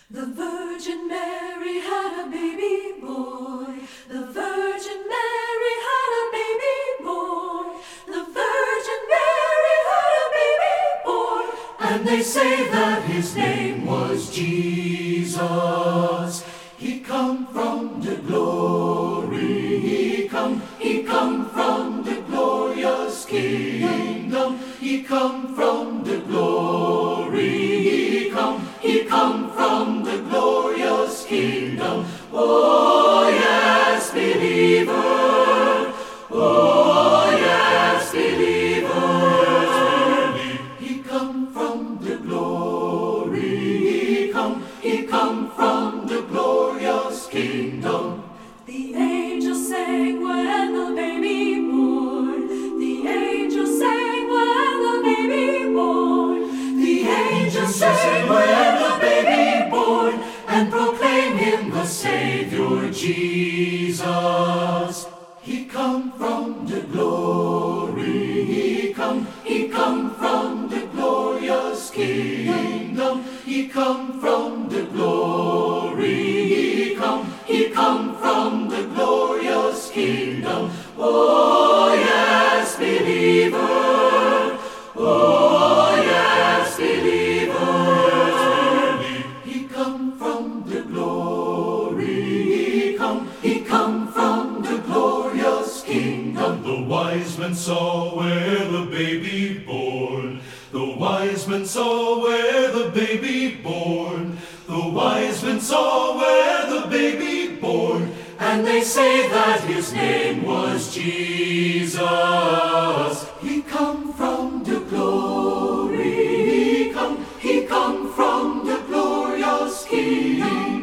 The Virgin Mary had a baby boy. The Virgin Mary had a baby boy. The Virgin Mary had a baby boy. And they say that his name was Jesus. He come from the glory. He come from the glorious kingdom. He come from the glory. He come from the glorious kingdom. Oh yes, believer. Oh yes, believer. He come from the glory. He come from the glorious kingdom. The angels sang when the baby born. The angels sang when the baby born. The angels sang when the baby born, and proclaim him the Savior Jesus. He come from the glory. He come from the glorious kingdom. He come from the glory. He come from the glorious kingdom. Oh yes, believer. Oh yes, believer. He come from the glory. He come from the glorious kingdom. The wise men saw where the baby born. The wise men saw where the baby born. The wise men saw where the baby born. And they say that his name was Jesus. He come from the glory. He come from the glorious kingdom.